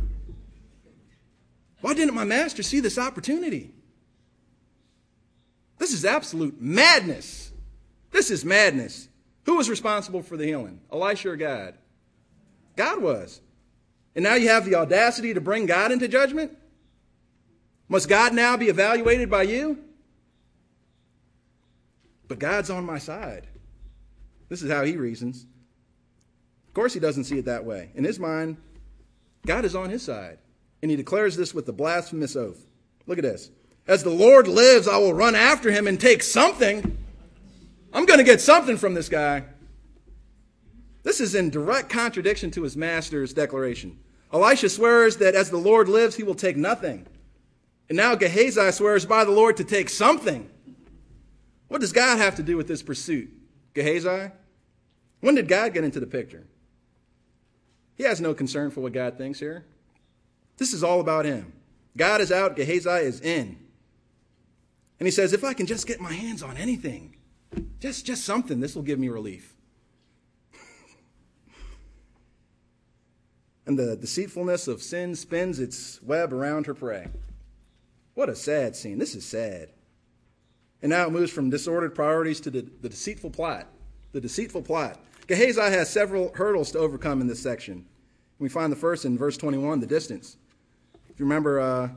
Why didn't my master see this opportunity? This is absolute madness. This is madness. Who was responsible for the healing? Elisha or God? God was. And now you have the audacity to bring God into judgment? Must God now be evaluated by you? But God's on my side. This is how he reasons. Of course he doesn't see it that way. In his mind, God is on his side. And he declares this with the blasphemous oath. Look at this. As the Lord lives, I will run after him and take something. I'm going to get something from this guy. This is in direct contradiction to his master's declaration. Elisha swears that as the Lord lives, he will take nothing. And now Gehazi swears by the Lord to take something. What does God have to do with this pursuit? Gehazi? When did God get into the picture? He has no concern for what God thinks here. This is all about him. God is out, Gehazi is in. And he says, if I can just get my hands on anything, just something, this will give me relief. And the deceitfulness of sin spins its web around her prey. What a sad scene. This is sad. And now it moves from disordered priorities to the deceitful plot. The deceitful plot. Gehazi has several hurdles to overcome in this section. We find the first in verse 21, the distance. If you remember,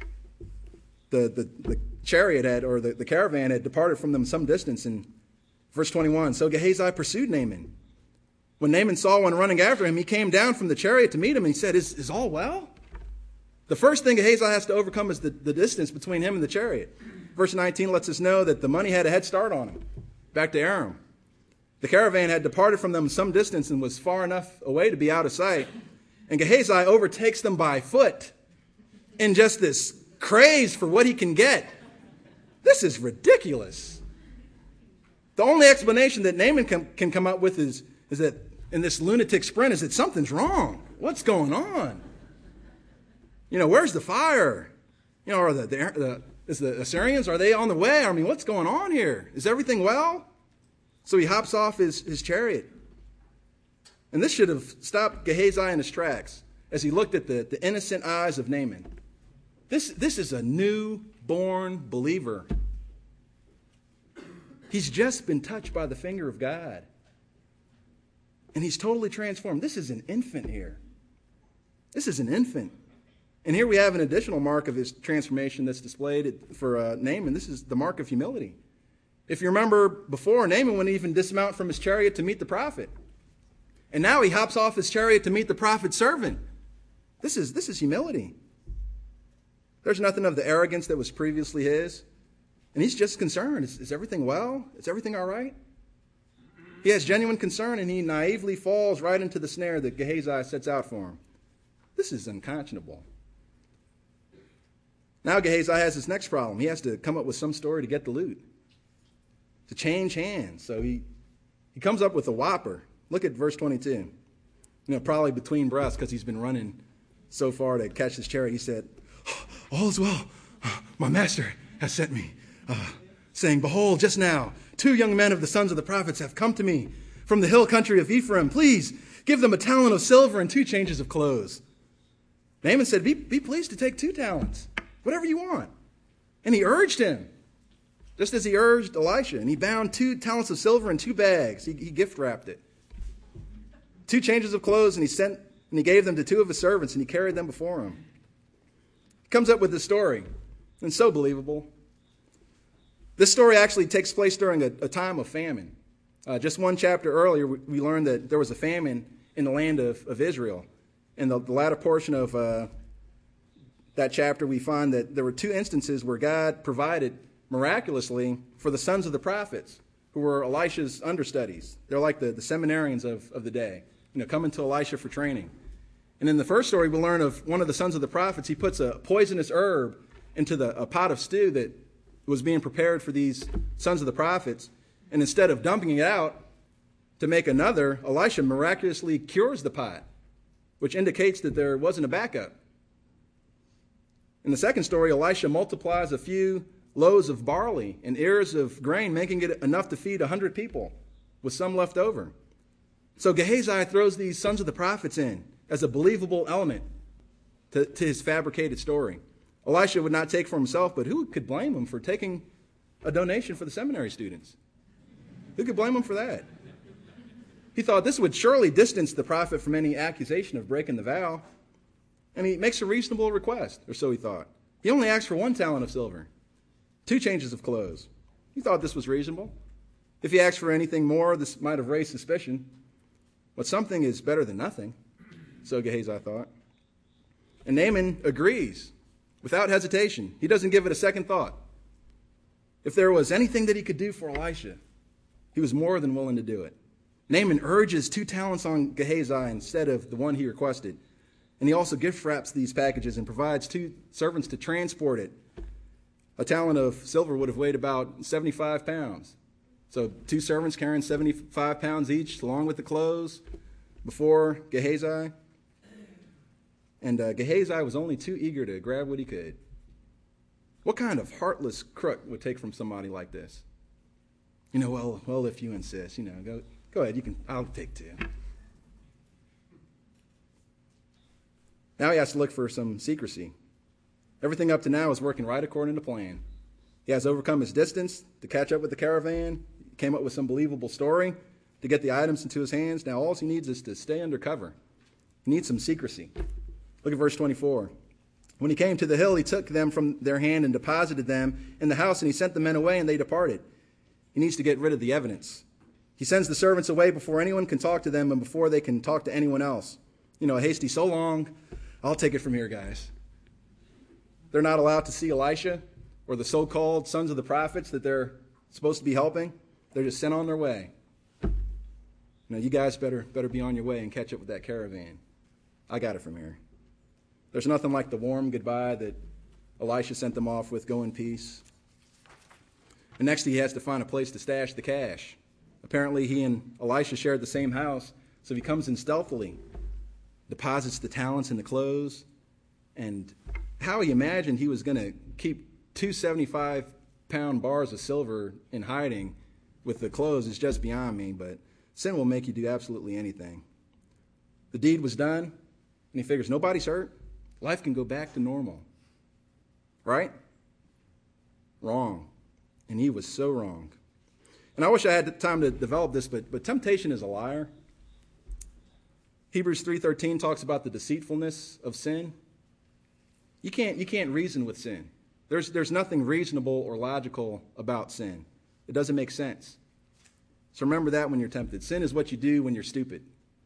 the chariot had, or the caravan had departed from them some distance. In verse 21, so Gehazi pursued Naaman. When Naaman saw one running after him, he came down from the chariot to meet him, and he said, is all well? The first thing Gehazi has to overcome is the distance between him and the chariot. Verse 19 lets us know that the money had a head start on him, back to Aram. The caravan had departed from them some distance and was far enough away to be out of sight. And Gehazi overtakes them by foot in just this craze for what he can get. This is ridiculous. The only explanation that Naaman can come up with is that in this lunatic sprint is that something's wrong. What's going on? Where's the fire? Are the Assyrians, are they on the way? I mean, what's going on here? Is everything well? So he hops off his chariot. And this should have stopped Gehazi in his tracks as he looked at the innocent eyes of Naaman. This is a newborn believer. He's just been touched by the finger of God. And he's totally transformed. This is an infant here. This is an infant. And here we have an additional mark of his transformation that's displayed for Naaman. This is the mark of humility. If you remember before, Naaman wouldn't even dismount from his chariot to meet the prophet. And now he hops off his chariot to meet the prophet's servant. This is humility. There's nothing of the arrogance that was previously his. And he's just concerned. Is everything well? Is everything all right? He has genuine concern, and he naively falls right into the snare that Gehazi sets out for him. This is unconscionable. Now Gehazi has his next problem. He has to come up with some story to get the loot, to change hands. So he comes up with a whopper. Look at verse 22. Probably between breaths because he's been running so far to catch his chariot. He said, all is well. My master has sent me, saying, behold, just now, 2 young men of the sons of the prophets have come to me from the hill country of Ephraim. Please give them a talent of silver and 2 changes of clothes. Naaman said, be pleased to take 2 talents, whatever you want. And he urged him, just as he urged Elisha. And he bound 2 talents of silver in 2 bags. He gift wrapped it. 2 changes of clothes, and he gave them to 2 of his servants, and he carried them before him. He comes up with this story, and it's so believable. This story actually takes place during a time of famine. Just 1 chapter earlier, we learned that there was a famine in the land of Israel. In the latter portion of that chapter, we find that there were 2 instances where God provided miraculously for the sons of the prophets, who were Elisha's understudies. They're like the seminarians of the day, coming to Elisha for training. And in the first story, we learn of one of the sons of the prophets. He puts a poisonous herb into a pot of stew that was being prepared for these sons of the prophets. And instead of dumping it out to make another, Elisha miraculously cures the pot, which indicates that there wasn't a backup. In the second story, Elisha multiplies a few loaves of barley and ears of grain, making it enough to feed 100 people, with some left over. So Gehazi throws these sons of the prophets in as a believable element to his fabricated story. Elisha would not take for himself, but who could blame him for taking a donation for the seminary students? Who could blame him for that? He thought this would surely distance the prophet from any accusation of breaking the vow. And he makes a reasonable request, or so he thought. He only asked for 1 talent of silver, 2 changes of clothes. He thought this was reasonable. If he asked for anything more, this might have raised suspicion. But something is better than nothing, so Gehazi thought. And Naaman agrees without hesitation. He doesn't give it a second thought. If there was anything that he could do for Elisha, he was more than willing to do it. Naaman urges 2 talents on Gehazi instead of the one he requested. And he also gift wraps these packages and provides 2 servants to transport it. A talent of silver would have weighed about 75 pounds. So 2 servants carrying 75 pounds each, along with the clothes, before Gehazi. And Gehazi was only too eager to grab what he could. What kind of heartless crook would take from somebody like this? Well, if you insist, go ahead, I'll take 2. Now he has to look for some secrecy. Everything up to now is working right according to plan. He has overcome his distance to catch up with the caravan. He came up with some believable story to get the items into his hands. Now all he needs is to stay undercover. He needs some secrecy. Look at verse 24. When he came to the hill, he took them from their hand and deposited them in the house, and he sent the men away, and they departed. He needs to get rid of the evidence. He sends the servants away before anyone can talk to them and before they can talk to anyone else. A hasty so long, I'll take it from here, guys. They're not allowed to see Elisha or the so-called sons of the prophets that they're supposed to be helping. They're just sent on their way. You guys better be on your way and catch up with that caravan. I got it from here. There's nothing like the warm goodbye that Elisha sent them off with. Go in peace. And next he has to find a place to stash the cash. Apparently he and Elisha shared the same house, so he comes in stealthily, deposits the talents in the clothes, and how he imagined he was going to keep 2 75-pound bars of silver in hiding with the clothes is just beyond me, but sin will make you do absolutely anything. The deed was done, and he figures nobody's hurt. Life can go back to normal. Right? Wrong. And he was so wrong. And I wish I had the time to develop this, but temptation is a liar. Hebrews 3:13 talks about the deceitfulness of sin. You can't reason with sin. There's nothing reasonable or logical about sin. It doesn't make sense. So remember that when you're tempted. Sin is what you do when you're stupid.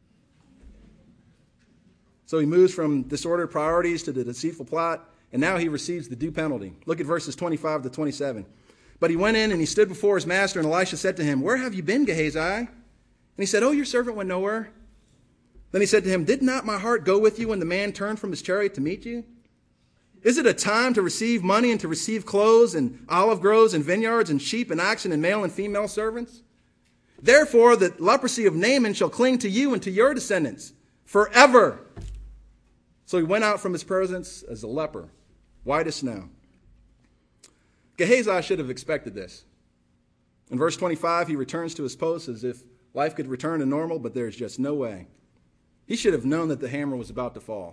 So he moves from disordered priorities to the deceitful plot, and now he receives the due penalty. Look at verses 25 to 27. But he went in and he stood before his master, and Elisha said to him, "Where have you been, Gehazi?" And he said, "Oh, your servant went nowhere." Then he said to him, "Did not my heart go with you when the man turned from his chariot to meet you? Is it a time to receive money and to receive clothes and olive groves and vineyards and sheep and oxen and male and female servants? Therefore the leprosy of Naaman shall cling to you and to your descendants forever." So he went out from his presence as a leper, white as snow. Gehazi should have expected this. In verse 25, he returns to his post as if life could return to normal, but there's just no way. He should have known that the hammer was about to fall.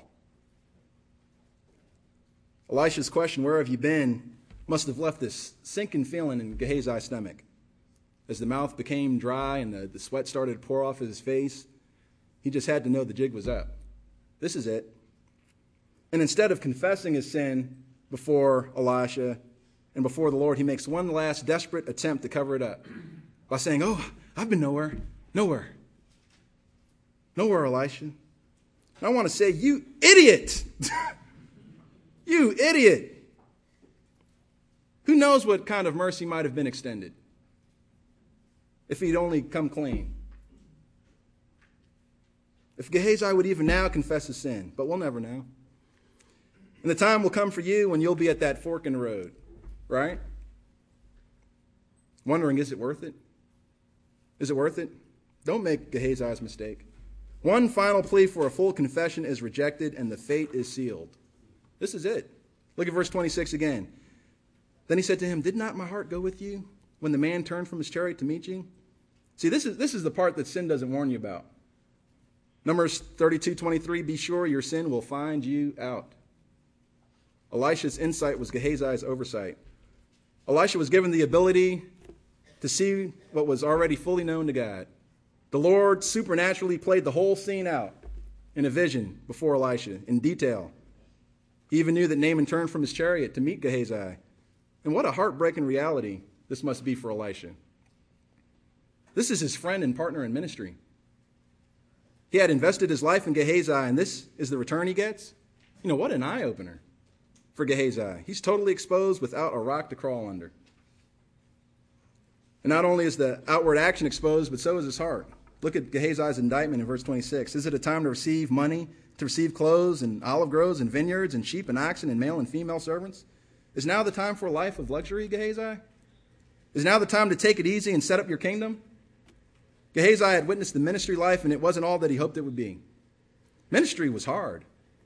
Elisha's question, "Where have you been?" must have left this sinking feeling in Gehazi's stomach. As the mouth became dry and the sweat started to pour off his face, he just had to know the jig was up. This is it. And instead of confessing his sin before Elisha and before the Lord, he makes one last desperate attempt to cover it up by saying, "Oh, I've been nowhere, nowhere, Elisha." And I want to say, you idiot! You idiot! Who knows what kind of mercy might have been extended if he'd only come clean? If Gehazi would even now confess his sin, but we'll never know. And the time will come for you when you'll be at that fork in the road, right? Wondering, is it worth it? Is it worth it? Don't make Gehazi's mistake. One final plea for a full confession is rejected, and the fate is sealed. This is it. Look at verse 26 again. Then he said to him, "Did not my heart go with you when the man turned from his chariot to meet you?" See, this is the part that sin doesn't warn you about. Numbers 32:23, "Be sure your sin will find you out." Elisha's insight was Gehazi's oversight. Elisha was given the ability to see what was already fully known to God. The Lord supernaturally played the whole scene out in a vision before Elisha in detail. He even knew that Naaman turned from his chariot to meet Gehazi. And what a heartbreaking reality this must be for Elisha. This is his friend and partner in ministry. He had invested his life in Gehazi, and this is the return he gets? What an eye-opener for Gehazi. He's totally exposed without a rock to crawl under. And not only is the outward action exposed, but so is his heart. Look at Gehazi's indictment in verse 26. Is it a time to receive money, to receive clothes and olive groves and vineyards and sheep and oxen and male and female servants? Is now the time for a life of luxury, Gehazi? Is now the time to take it easy and set up your kingdom? Gehazi had witnessed the ministry life, and it wasn't all that he hoped it would be. Ministry was hard.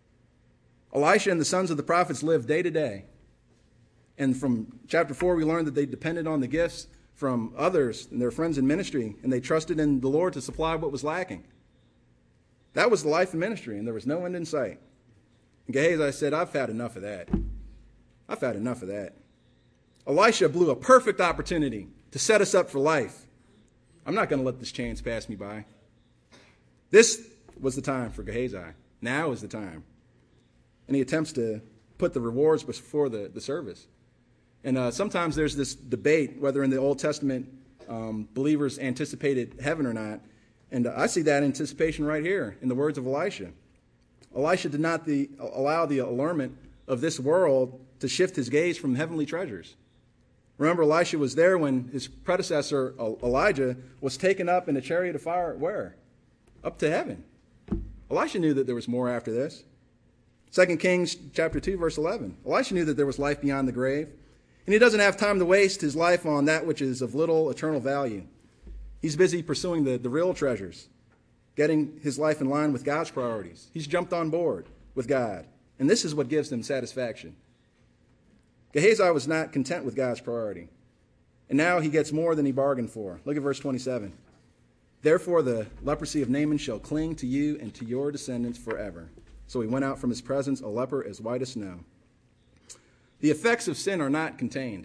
Elisha and the sons of the prophets lived day to day. And from chapter 4, we learned that they depended on the gifts from others and their friends in ministry, and they trusted in the Lord to supply what was lacking. That was the life in ministry, and there was no end in sight. And Gehazi said, I've had enough of that. I've had enough of that. Elisha blew a perfect opportunity to set us up for life. I'm not going to let this chance pass me by. This was the time for Gehazi. Now is the time. And he attempts to put the rewards before the service. And sometimes there's this debate whether in the Old Testament believers anticipated heaven or not. And I see that anticipation right here in the words of Elisha. Elisha did not allow the allurement of this world to shift his gaze from heavenly treasures. Remember, Elisha was there when his predecessor, Elijah, was taken up in a chariot of fire where? Up to heaven. Elisha knew that there was more after this. 2 Kings chapter 2, verse 11. Elisha knew that there was life beyond the grave. And he doesn't have time to waste his life on that which is of little eternal value. He's busy pursuing the real treasures, getting his life in line with God's priorities. He's jumped on board with God. And this is what gives him satisfaction. Gehazi was not content with God's priority. And now he gets more than he bargained for. Look at verse 27. Therefore the leprosy of Naaman shall cling to you and to your descendants forever. So he went out from his presence, a leper as white as snow. The effects of sin are not contained.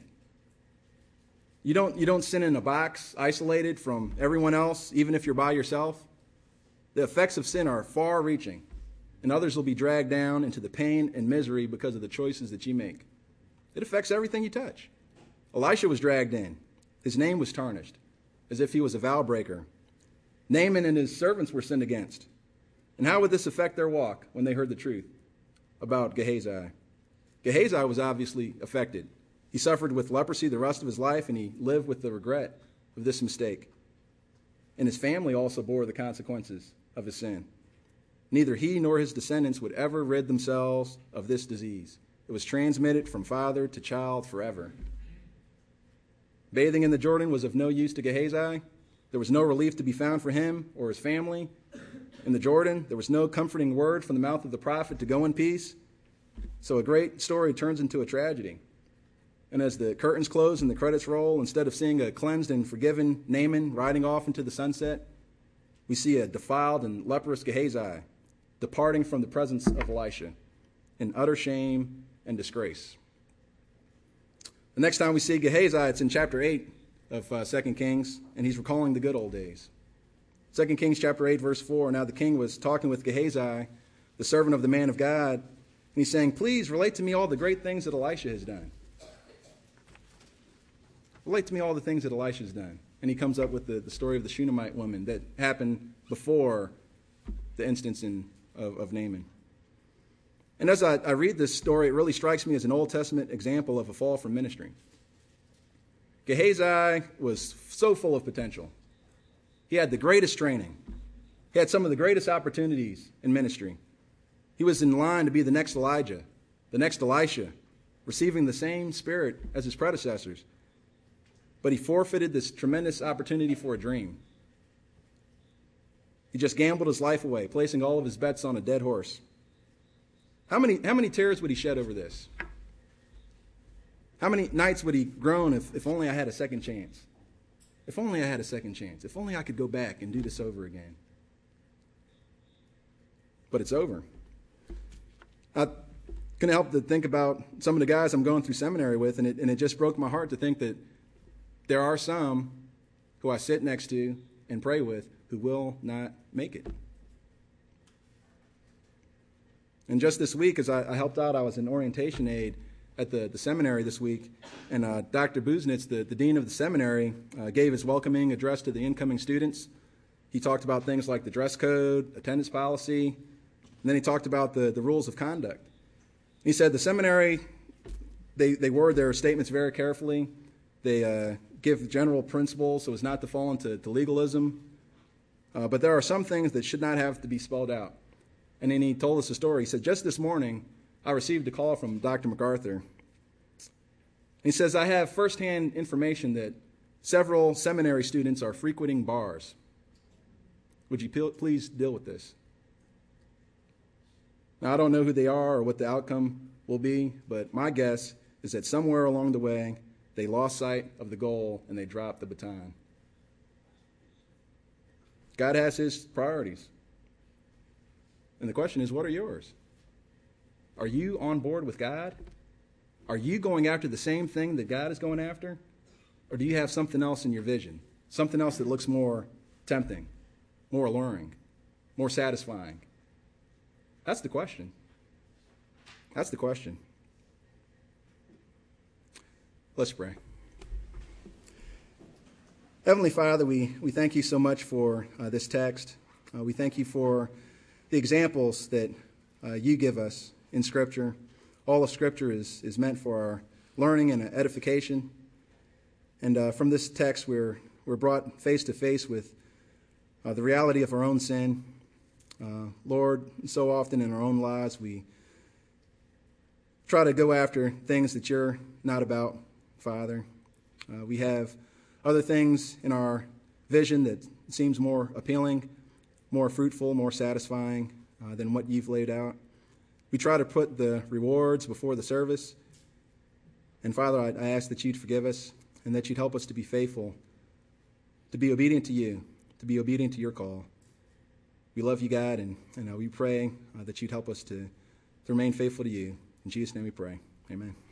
You don't sin in a box, isolated from everyone else, even if you're by yourself. The effects of sin are far-reaching, and others will be dragged down into the pain and misery because of the choices that you make. It affects everything you touch. Elisha was dragged in. His name was tarnished, as if he was a vow breaker. Naaman and his servants were sinned against. And how would this affect their walk when they heard the truth about Gehazi? Gehazi was obviously affected. He suffered with leprosy the rest of his life, and he lived with the regret of this mistake. And his family also bore the consequences of his sin. Neither he nor his descendants would ever rid themselves of this disease. It was transmitted from father to child forever. Bathing in the Jordan was of no use to Gehazi. There was no relief to be found for him or his family. In the Jordan, there was no comforting word from the mouth of the prophet to go in peace. So a great story turns into a tragedy. And as the curtains close and the credits roll, instead of seeing a cleansed and forgiven Naaman riding off into the sunset, we see a defiled and leprous Gehazi departing from the presence of Elisha in utter shame and disgrace. The next time we see Gehazi, it's in chapter 8 of 2 Kings, and he's recalling the good old days. 2 Kings chapter 8, verse 4, now the king was talking with Gehazi, the servant of the man of God, and he's saying, please relate to me all the great things that Elisha has done. Relate to me all the things that Elisha has done. And he comes up with the story of the Shunammite woman that happened before the instance of Naaman. And as I read this story, it really strikes me as an Old Testament example of a fall from ministry. Gehazi was so full of potential. He had the greatest training. He had some of the greatest opportunities in ministry. He was in line to be the next Elijah, the next Elisha, receiving the same spirit as his predecessors. But he forfeited this tremendous opportunity for a dream. He just gambled his life away, placing all of his bets on a dead horse. How many tears would he shed over this? How many nights would he groan if only I had a second chance? If only I had a second chance. If only I could go back and do this over again. But it's over. I couldn't help to think about some of the guys I'm going through seminary with, and it just broke my heart to think that there are some who I sit next to and pray with who will not make it. And just this week, as I helped out, I was an orientation aide at the seminary this week, and Dr. Buznitz, the dean of the seminary, gave his welcoming address to the incoming students. He talked about things like the dress code, attendance policy, and then he talked about the rules of conduct. He said the seminary, they word their statements very carefully. They give general principles so as not to fall into legalism. But there are some things that should not have to be spelled out. And then he told us a story. He said, just this morning, I received a call from Dr. MacArthur. He says, I have firsthand information that several seminary students are frequenting bars. Would you please deal with this? Now, I don't know who they are or what the outcome will be, but my guess is that somewhere along the way, they lost sight of the goal and they dropped the baton. God has his priorities. And the question is, what are yours? Are you on board with God? Are you going after the same thing that God is going after? Or do you have something else in your vision? Something else that looks more tempting, more alluring, more satisfying? That's the question. That's the question. Let's pray. Heavenly Father, we thank you so much for this text. We thank you for the examples that you give us in Scripture. All of Scripture is meant for our learning and edification. And from this text, we're brought face to face with the reality of our own sin. Lord, so often in our own lives, we try to go after things that you're not about, Father. We have other things in our vision that seems more appealing, more fruitful, more satisfying than what you've laid out. We try to put the rewards before the service. And Father, I ask that you'd forgive us and that you'd help us to be faithful, to be obedient to you, to be obedient to your call. We love you, God, and we pray that you'd help us to remain faithful to you. In Jesus' name we pray. Amen.